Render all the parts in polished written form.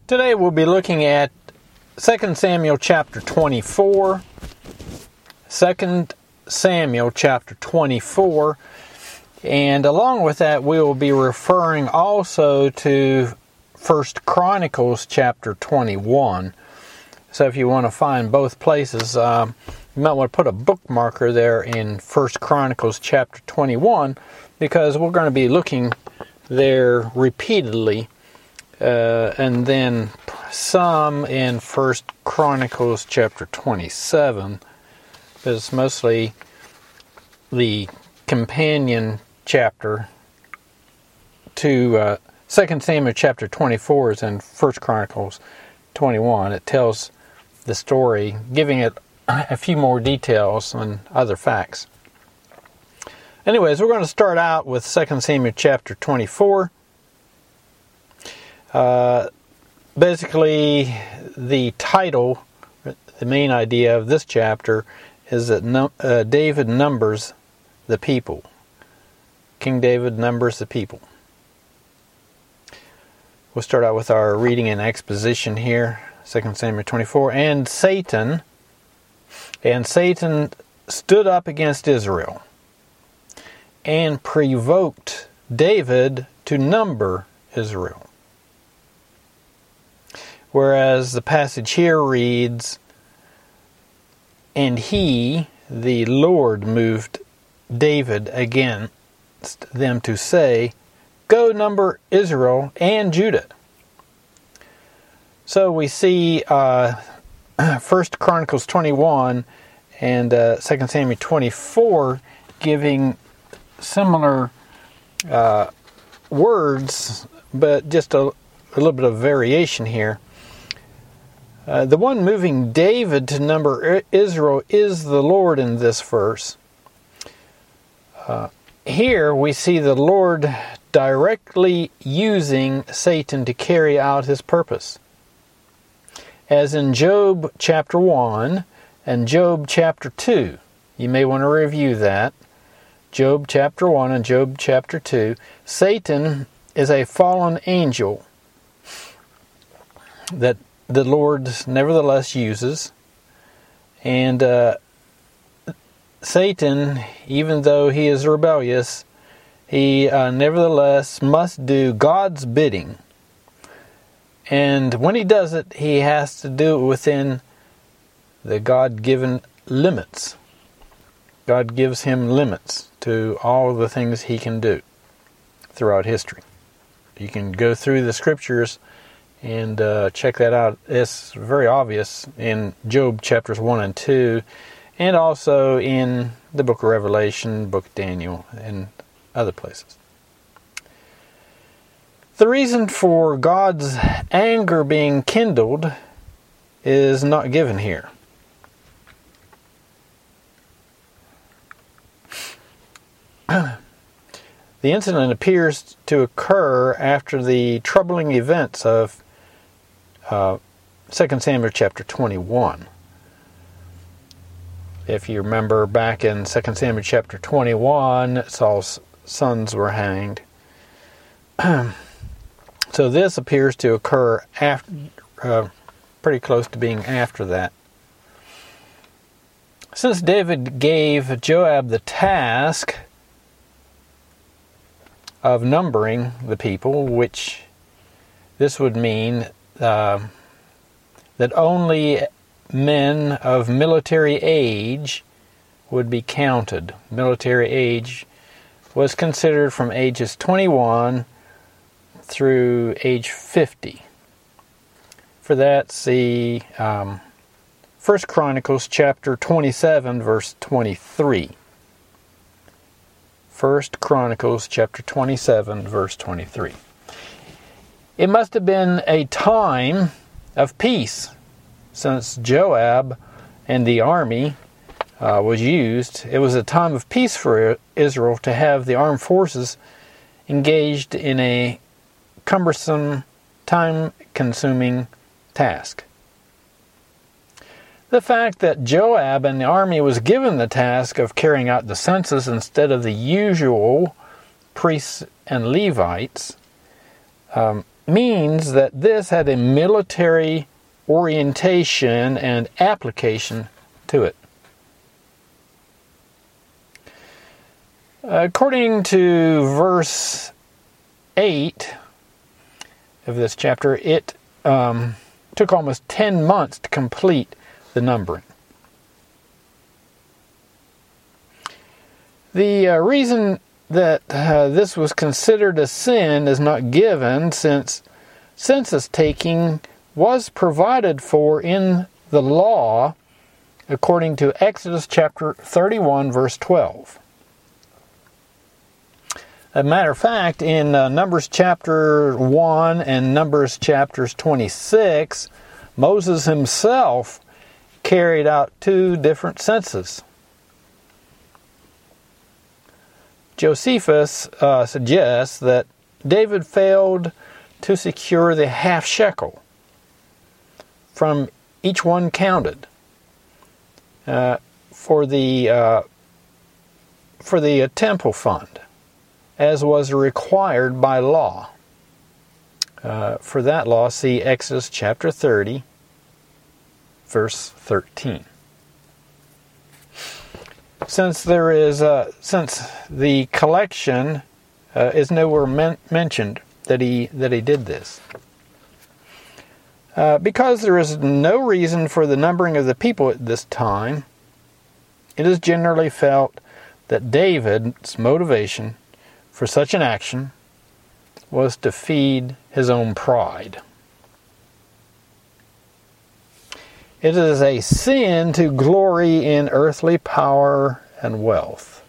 Today we'll be looking at 2 Samuel chapter 24. 2 Samuel chapter 24. And along with that, we will be referring also to 1 Chronicles chapter 21. So if you want to find both places, you might want to put a bookmarker there in 1 Chronicles chapter 21, because we're going to be looking there repeatedly, and then some in 1 Chronicles chapter 27. It's mostly the companion chapter to 2 Samuel chapter 24 is in 1 Chronicles 21. It tells the story, giving it a few more details and other facts. Anyways, we're going to start out with 2 Samuel chapter 24. Basically, the title, the main idea of this chapter is that David numbers the people. King David numbers the people. We'll start out with our reading and exposition here. 2 Samuel 24. And Satan stood up against Israel and provoked David to number Israel. Whereas the passage here reads, and he, the Lord, moved David against them to say, go number Israel and Judah. So we see 1 Chronicles 21 and 2 Samuel 24 giving similar words, but just a little bit of variation here. The one moving David to number Israel is the Lord in this verse. Here we see the Lord directly using Satan to carry out his purpose. As in Job chapter 1 and Job chapter 2. You may want to review that. Job chapter 1 and Job chapter 2. Satan is a fallen angel that the Lord nevertheless uses. And Satan, even though he is rebellious, he nevertheless must do God's bidding. And when he does it, he has to do it within the God-given limits. God gives him limits to all the things he can do throughout history. You can go through the scriptures and check that out. It's very obvious in Job chapters 1 and 2, and also in the book of Revelation, book of Daniel, and other places. The reason for God's anger being kindled is not given here. The incident appears to occur after the troubling events of 2 Samuel chapter 21. If you remember back in 2 Samuel chapter 21, Saul's sons were hanged. So this appears to occur after, pretty close to being after that. Since David gave Joab the task of numbering the people, which this would mean that only men of military age would be counted. Military age was considered from ages 21 through age 50. For that, see 1 Chronicles chapter 27, verse 23. 1 Chronicles chapter 27, verse 23. It must have been a time of peace, since Joab and the army was used. It was a time of peace for Israel to have the armed forces engaged in a cumbersome, time-consuming task. The fact that Joab and the army was given the task of carrying out the census instead of the usual priests and Levites means that this had a military orientation and application to it. According to verse 8 of this chapter, it took almost 10 months to complete the numbering. The reason that this was considered a sin is not given, since census taking was provided for in the law according to Exodus chapter 31 verse 12. As a matter of fact, in Numbers chapter 1 and Numbers chapters 26, Moses himself carried out 2 different censuses. Josephus suggests that David failed to secure the half shekel from each one counted for the temple fund, as was required by law. For that law, see Exodus chapter 30, verse 13. Since the collection is nowhere mentioned that he did this, because there is no reason for the numbering of the people at this time, it is generally felt that David's motivation for such an action was to feed his own pride. It is a sin to glory in earthly power and wealth.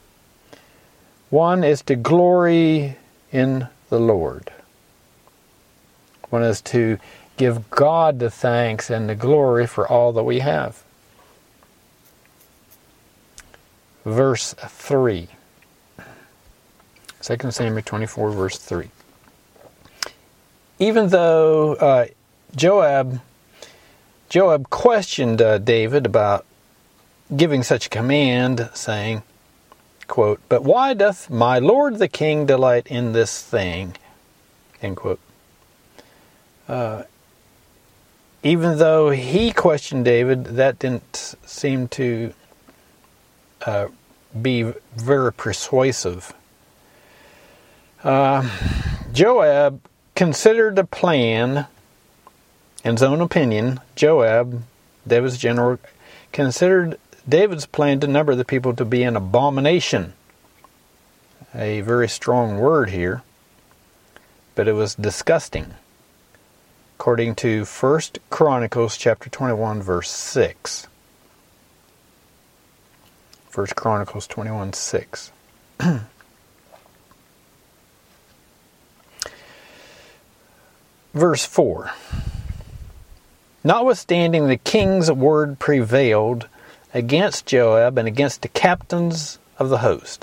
One is to glory in the Lord. One is to give God the thanks and the glory for all that we have. Verse 3. 2 Samuel 24, verse 3. Even though Joab questioned David about giving such a command, saying, quote, "But why doth my lord the king delight in this thing?" End quote. Even though he questioned David, that didn't seem to be very persuasive. Joab considered the plan, in his own opinion. Joab, David's general, considered David's plan to number the people to be an abomination. A very strong word here, but it was disgusting, according to 1 Chronicles chapter 21, verse 6. 1 Chronicles 21, 6. Verse 4. Notwithstanding the king's word prevailed against Joab and against the captains of the host.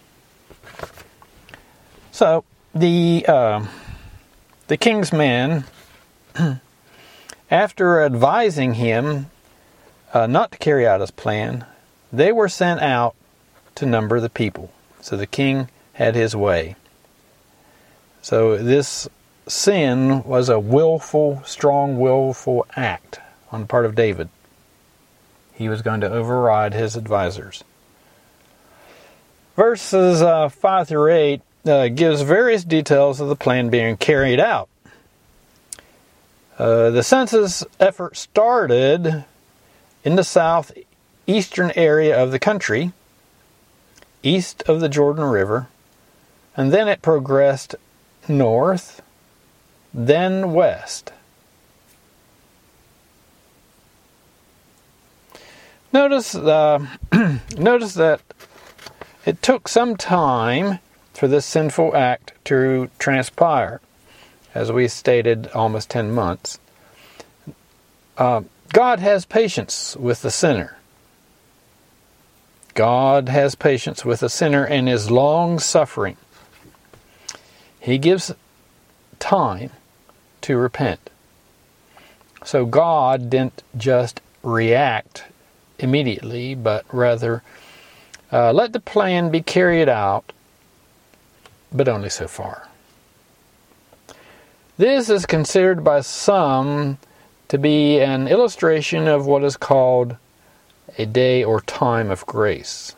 So, the king's men, after advising him not to carry out his plan, they were sent out to number the people. So the king had his way. So this sin was a strong willful act on the part of David. He was going to override his advisors. Verses 5 through 8 gives various details of the plan being carried out. The census effort started in the southeastern area of the country, east of the Jordan River, and then it progressed north, then west. Notice that it took some time for this sinful act to transpire. As we stated, almost 10 months. God has patience with the sinner. God has patience with the sinner and is long-suffering. He gives time to repent. So God didn't just react immediately, but rather let the plan be carried out, but only so far. This is considered by some to be an illustration of what is called a day or time of grace.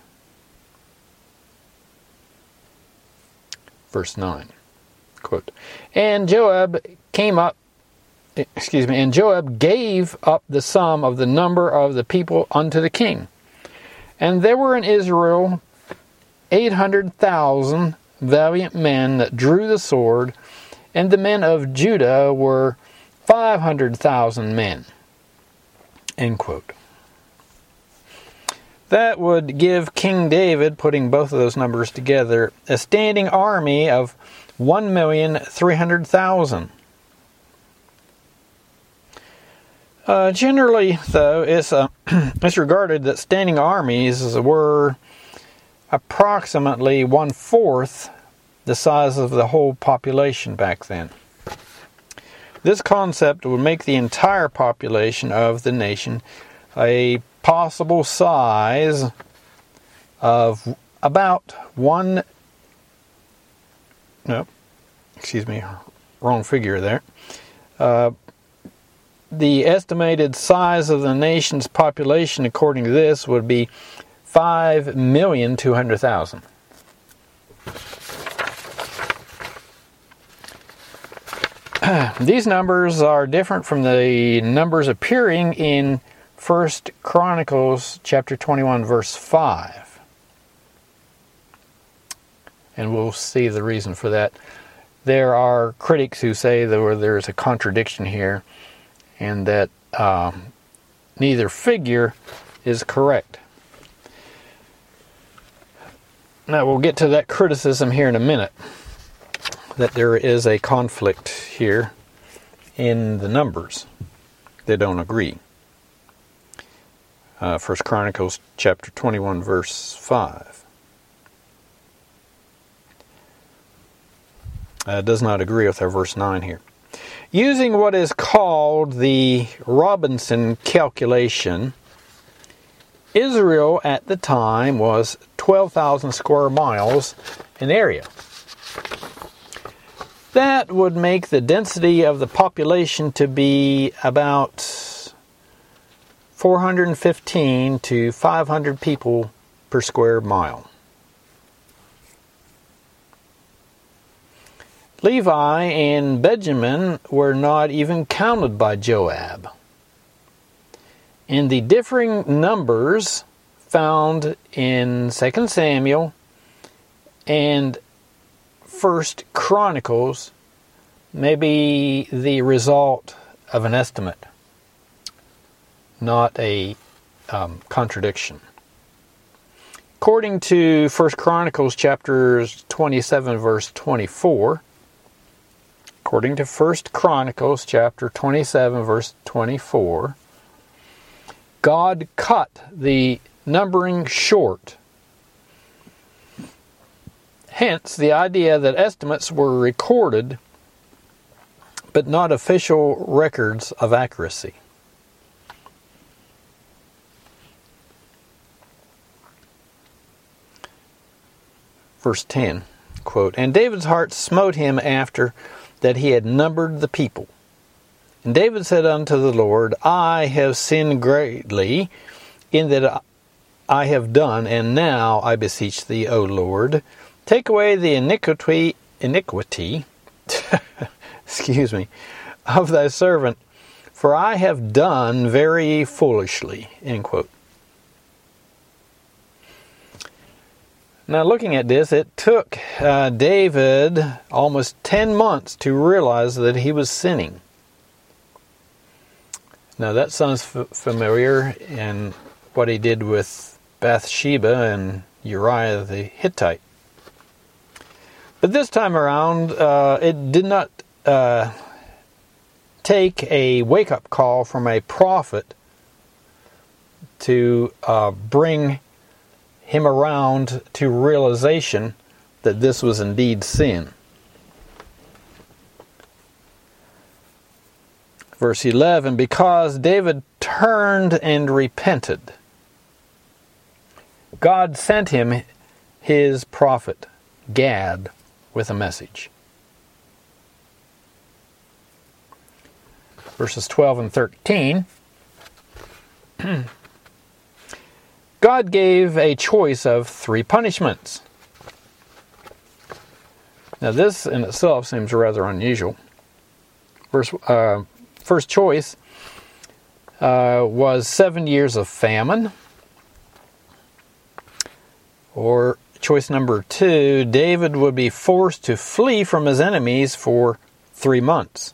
Verse 9, quote, and Joab gave up the sum of the number of the people unto the king. And there were in Israel 800,000 valiant men that drew the sword, and the men of Judah were 500,000 men. End quote. That would give King David, putting both of those numbers together, a standing army of 1,300,000. Generally, though, it's regarded that standing armies were approximately 1/4 the size of the whole population back then. This concept would make the entire population of the nation a possible size of about wrong figure there. The estimated size of the nation's population, according to this, would be 5,200,000. These numbers are different from the numbers appearing in 1 Chronicles chapter 21, verse 5. And we'll see the reason for that. There are critics who say that there's a contradiction here and that neither figure is correct. Now, we'll get to that criticism here in a minute, that there is a conflict here in the numbers. They don't agree. 1 Chronicles chapter 21, verse 5. Does not agree with our verse 9 here. Using what is called the Robinson calculation, Israel at the time was 12,000 square miles in area. That would make the density of the population to be about 415 to 500 people per square mile. Levi and Benjamin were not even counted by Joab. And the differing numbers found in 2 Samuel and 1 Chronicles may be the result of an estimate, not a contradiction. According to 1 Chronicles chapter 27, verse 24, according to 1 Chronicles chapter 27, verse 24, God cut the numbering short. Hence, the idea that estimates were recorded, but not official records of accuracy. Verse 10, quote, and David's heart smote him after that he had numbered the people. And David said unto the Lord, I have sinned greatly in that I have done, and now I beseech thee, O Lord, take away the iniquity of thy servant, for I have done very foolishly. End quote. Now, looking at this, it took David almost 10 months to realize that he was sinning. Now, that sounds familiar in what he did with Bathsheba and Uriah the Hittite. But this time around, it did not take a wake-up call from a prophet to bring him around to realization that this was indeed sin. Verse 11, because David turned and repented, God sent him his prophet, Gad, with a message. verses 12 and 13, God gave a choice of 3 punishments. Now this in itself seems rather unusual. First choice was 7 years of famine. Or choice number 2, David would be forced to flee from his enemies for 3 months.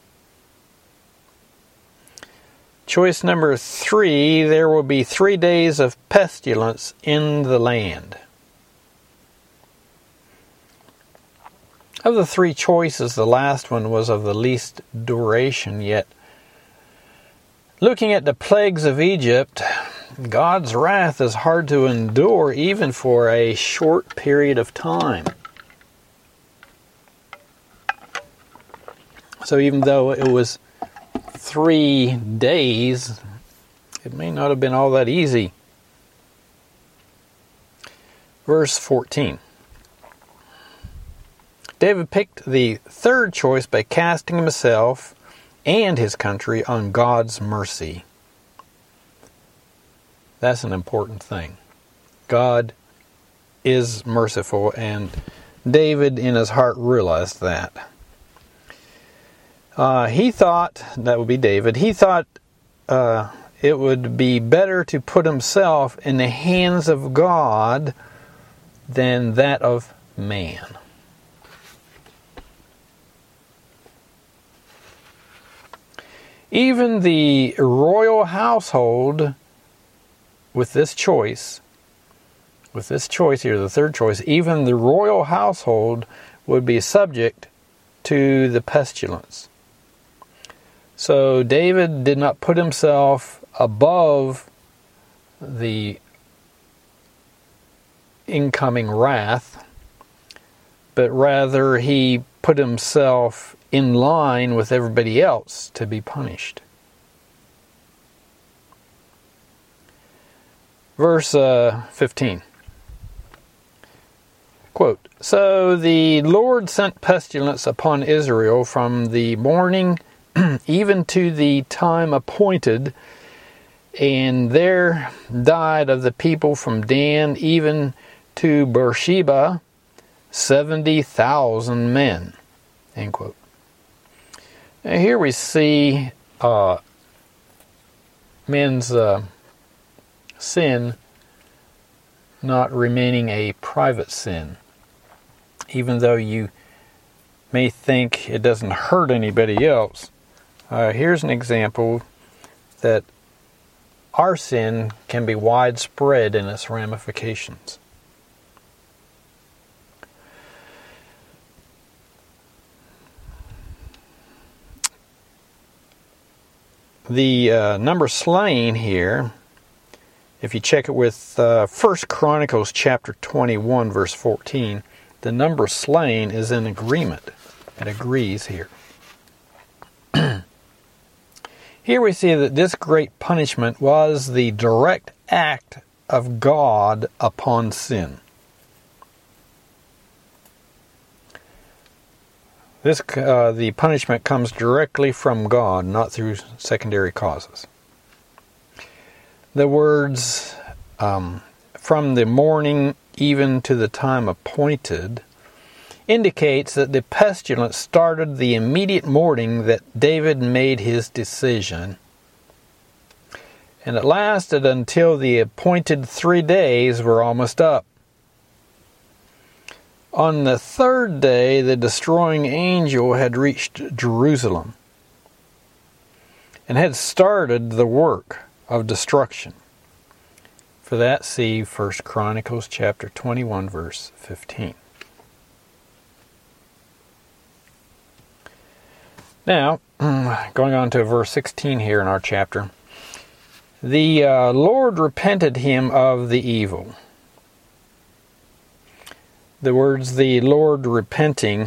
Choice number 3, there will be 3 days of pestilence in the land. Of the 3 choices, the last one was of the least duration, yet looking at the plagues of Egypt, God's wrath is hard to endure even for a short period of time. So even though it was 3 days, it may not have been all that easy. Verse 14. David picked the 3rd choice by casting himself and his country on God's mercy. That's an important thing. God is merciful, and David in his heart realized that. He thought it would be better to put himself in the hands of God than that of man. Even the royal household, with this choice here, the 3rd choice, even the royal household would be subject to the pestilence. So David did not put himself above the incoming wrath, but rather he put himself in line with everybody else to be punished. Verse 15. Quote, "So the Lord sent pestilence upon Israel from the morning even to the time appointed, and there died of the people from Dan even to Beersheba 70,000 men." End quote. Now here we see men's sin not remaining a private sin. Even though you may think it doesn't hurt anybody else, here's an example that our sin can be widespread in its ramifications. The number slain here, if you check it with 1 Chronicles chapter 21, verse 14, the number slain is in agreement. It agrees here. Here we see that this great punishment was the direct act of God upon sin. The punishment comes directly from God, not through secondary causes. The words, from the morning even to the time appointed, indicates that the pestilence started the immediate morning that David made his decision, and it lasted until the appointed 3 days were almost up. On the 3rd day, the destroying angel had reached Jerusalem and had started the work of destruction. For that, see 1 Chronicles chapter 21, verse 15. Now, going on to verse 16 here in our chapter. The Lord repented him of the evil. The words, the Lord repenting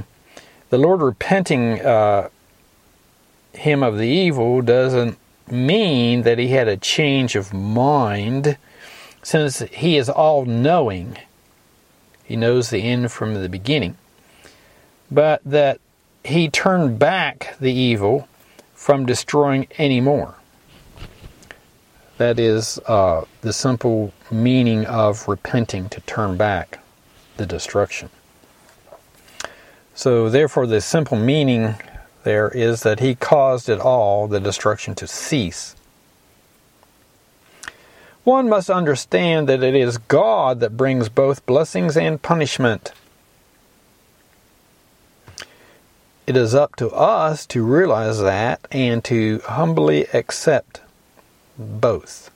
him of the evil doesn't mean that he had a change of mind, since he is all-knowing. He knows the end from the beginning. But that he turned back the evil from destroying anymore. That is the simple meaning of repenting, to turn back the destruction. So therefore the simple meaning there is that he caused it all, the destruction, to cease. One must understand that it is God that brings both blessings and punishment. It is up to us to realize that and to humbly accept both.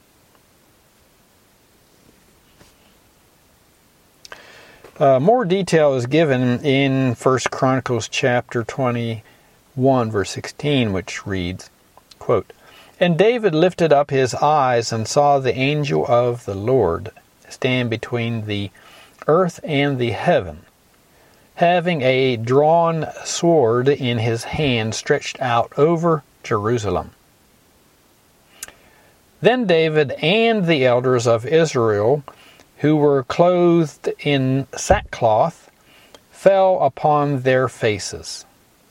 More detail is given in 1 Chronicles chapter 21, verse 16, which reads, quote, "And David lifted up his eyes and saw the angel of the Lord stand between the earth and the heaven, having a drawn sword in his hand stretched out over Jerusalem. Then David and the elders of Israel, who were clothed in sackcloth, fell upon their faces.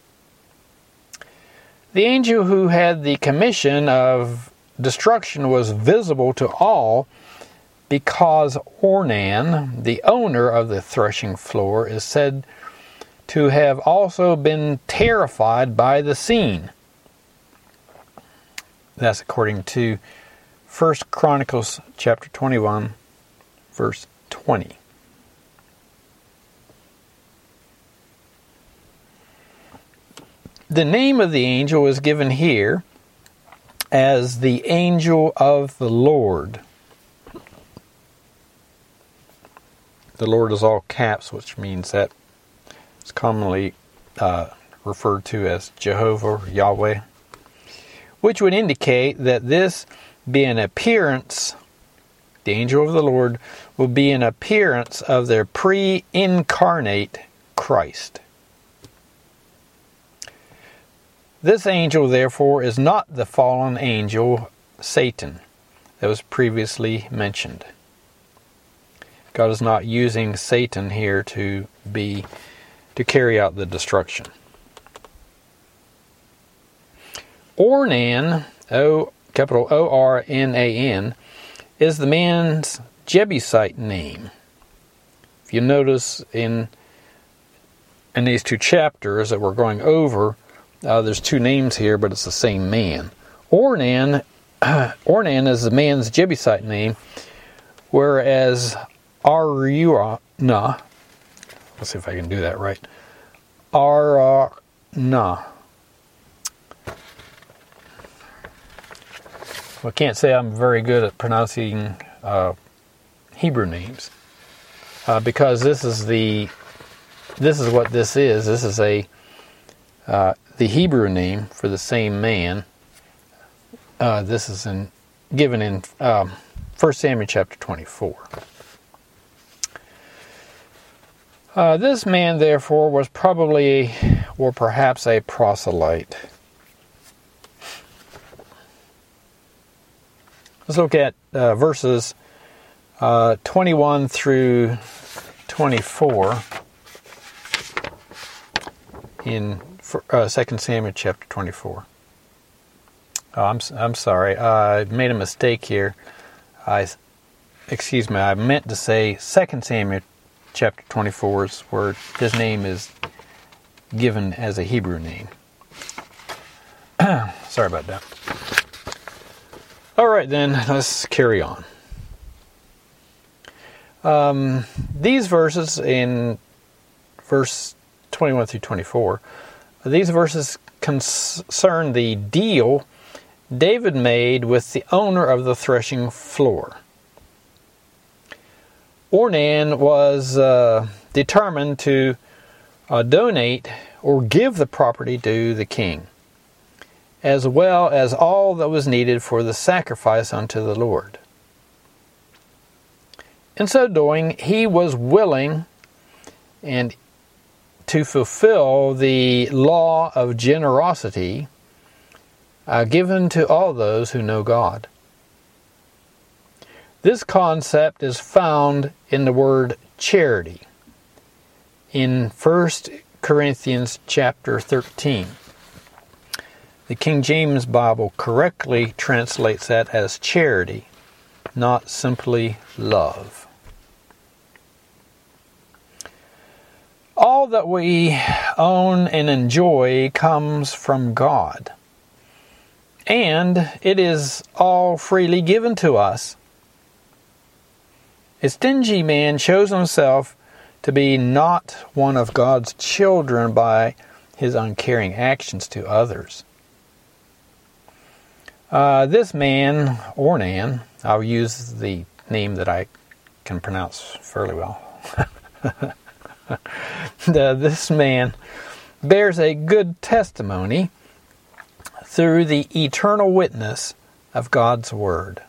The angel who had the commission of destruction was visible to all, because Ornan, the owner of the threshing floor, is said to have also been terrified by the scene." That's according to 1 Chronicles chapter 21, verse 20. The name of the angel is given here as the angel of the Lord. The Lord is all caps, which means that it's commonly referred to as Jehovah or Yahweh, which would indicate that this be an appearance, the angel of the Lord will be an appearance of their pre-incarnate Christ. This angel, therefore, is not the fallen angel Satan that was previously mentioned. God is not using Satan here to carry out the destruction. Ornan, capital O-R-N-A-N, is the man's Jebusite name. If you notice in these two chapters that we're going over, there's two names here, but it's the same man. Ornan is the man's Jebusite name, whereas Araunah, let's see if I can do that right. Araunah. I can't say I'm very good at pronouncing Hebrew names, because this is what this is. This is the Hebrew name for the same man. This is given in 1 Samuel chapter 24. This man, therefore, was probably or perhaps a proselyte. Let's look at verses 21 through 24 in 2 Samuel chapter 24. I'm sorry. I made a mistake here. Excuse me. I meant to say 2 Samuel chapter 24 is where his name is given as a Hebrew name. Sorry about that. All right, then, let's carry on. These verses in verse 21 through 24, these verses concern the deal David made with the owner of the threshing floor. Ornan was determined to donate or give the property to the king, as well as all that was needed for the sacrifice unto the Lord. In so doing, he was willing and to fulfill the law of generosity given to all those who know God. This concept is found in the word charity in 1 Corinthians chapter 13. The King James Bible correctly translates that as charity, not simply love. All that we own and enjoy comes from God, and it is all freely given to us. A stingy man shows himself to be not one of God's children by his uncaring actions to others. This man, Ornan, I'll use the name that I can pronounce fairly well. This man bears a good testimony through the eternal witness of God's Word.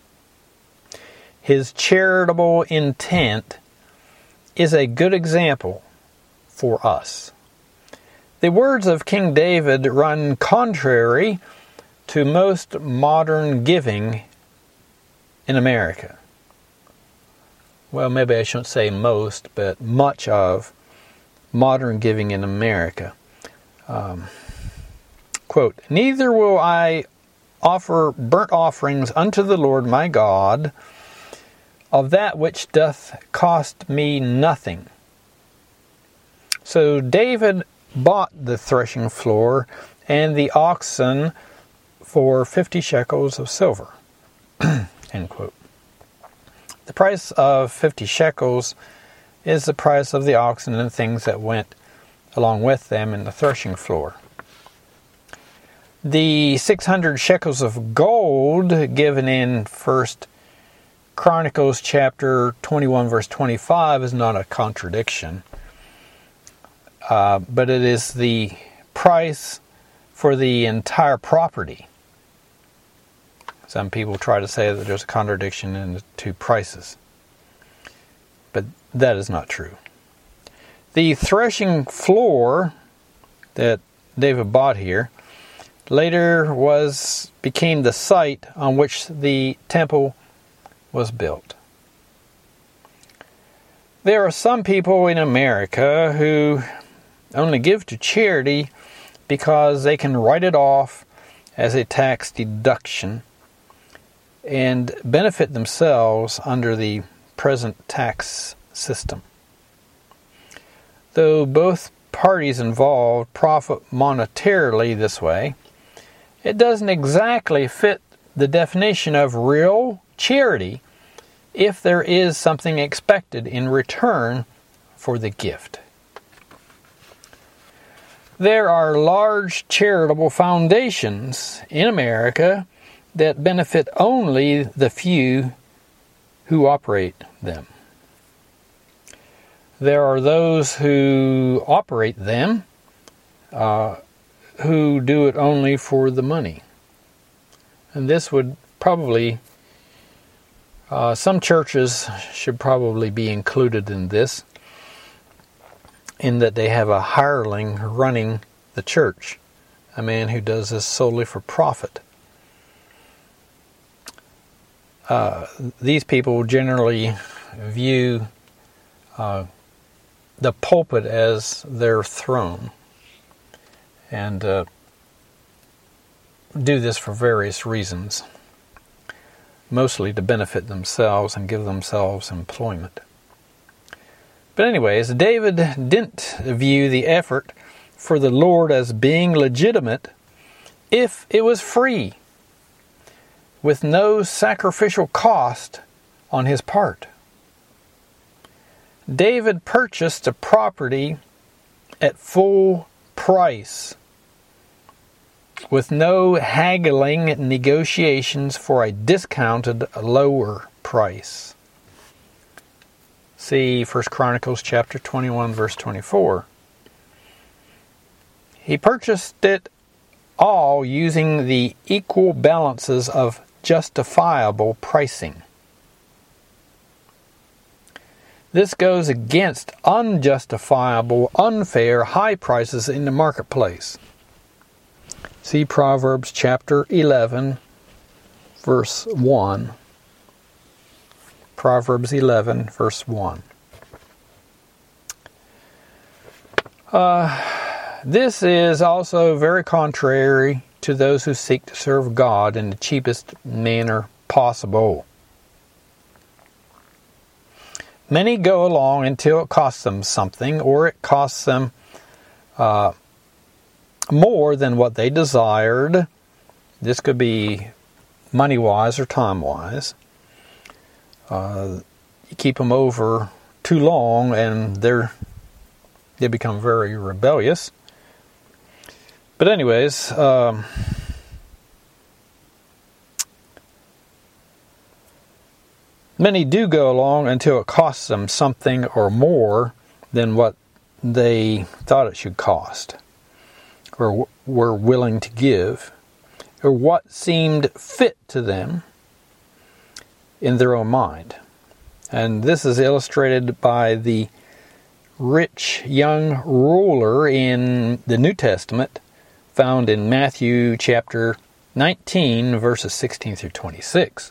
His charitable intent is a good example for us. The words of King David run contrary to most modern giving in America. Well, maybe I shouldn't say most, but much of modern giving in America. Quote, "Neither will I offer burnt offerings unto the Lord my God of that which doth cost me nothing." So David bought the threshing floor and the oxen for 50 shekels of silver. End quote. The price of 50 shekels is the price of the oxen and things that went along with them in the threshing floor. The 600 shekels of gold given in 1 Chronicles chapter 21 verse 25 is not a contradiction, but it is the price for the entire property. Some people try to say that there's a contradiction in the two prices, but that is not true. The threshing floor that David bought here later became the site on which the temple was built. There are some people in America who only give to charity because they can write it off as a tax deduction and benefit themselves under the present tax system. Though both parties involved profit monetarily this way, it doesn't exactly fit the definition of real charity if there is something expected in return for the gift. There are large charitable foundations in America that benefit only the few who operate them. There are those who operate them who do it only for the money. And this would probably, some churches should probably be included in this, in that they have a hireling running the church, a man who does this solely for profit. These people generally view the pulpit as their throne, and do this for various reasons, mostly to benefit themselves and give themselves employment. But anyways, David didn't view the effort for the Lord as being legitimate if it was free, with no sacrificial cost on his part. David purchased the property at full price, with no haggling negotiations for a discounted lower price. See 1 Chronicles chapter 21 verse 24. He purchased it all using the equal balances of justifiable pricing. This goes against unjustifiable, unfair, high prices in the marketplace. See Proverbs chapter 11, verse 1. Proverbs 11, verse 1. This is also very contrary to those who seek to serve God in the cheapest manner possible. Many go along until it costs them something, or it costs them more than what they desired. This could be money-wise or time-wise. You keep them over too long, and they become very rebellious. But anyways, many do go along until it costs them something or more than what they thought it should cost, or were willing to give, or what seemed fit to them in their own mind. And this is illustrated by the rich young ruler in the New Testament, found in Matthew chapter 19, verses 16 through 26.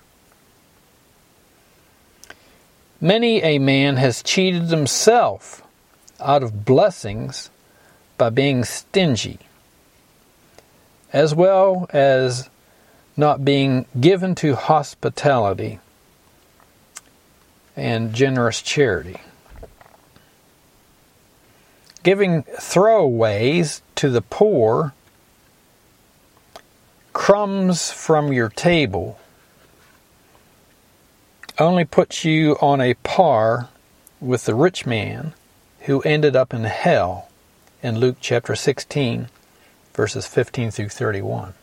Many a man has cheated himself out of blessings by being stingy, as well as not being given to hospitality and generous charity. Giving throwaways to the poor, crumbs from your table, only puts you on a par with the rich man who ended up in hell in Luke chapter 16, verses 15 through 31.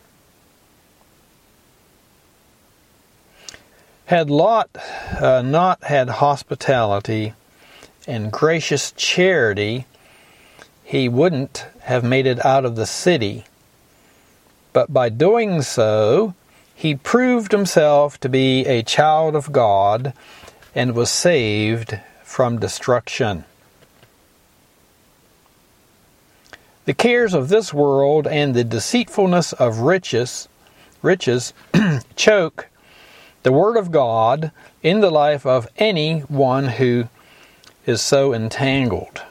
Had Lot not had hospitality and gracious charity, he wouldn't have made it out of the city. But by doing so, he proved himself to be a child of God and was saved from destruction. The cares of this world and the deceitfulness of riches choke the Word of God in the life of anyone who is so entangled.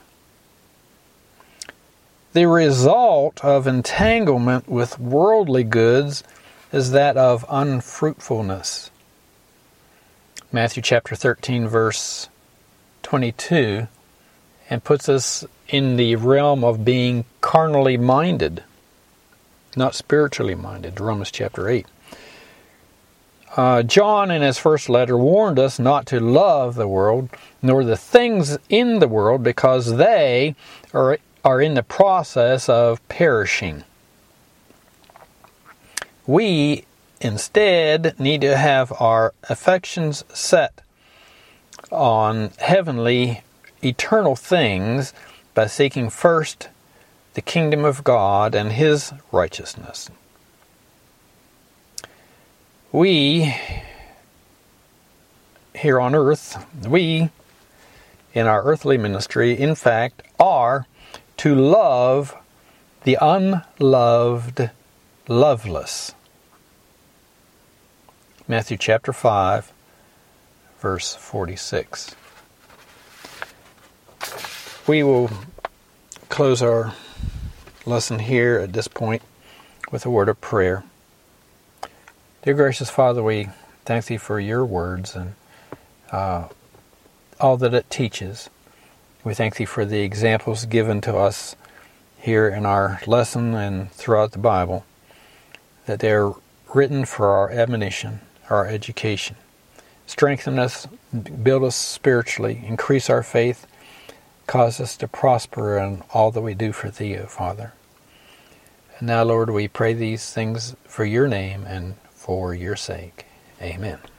The result of entanglement with worldly goods is that of unfruitfulness. Matthew chapter 13, verse 22, and puts us in the realm of being carnally minded, not spiritually minded. Romans chapter 8. John, in his first letter, warned us not to love the world, nor the things in the world, because they are in the process of perishing. We, instead, need to have our affections set on heavenly, eternal things by seeking first the kingdom of God and His righteousness. We, here on earth, we, in our earthly ministry, in fact, are to love the unloved, loveless. Matthew chapter 5, verse 46. We will close our lesson here at this point with a word of prayer. Dear gracious Father, we thank Thee for Your words and all that it teaches. We thank Thee for the examples given to us here in our lesson and throughout the Bible, that they are written for our admonition, our education. Strengthen us, build us spiritually, increase our faith, cause us to prosper in all that we do for Thee, O Father. And now, Lord, we pray these things for Your name and for Your sake. Amen.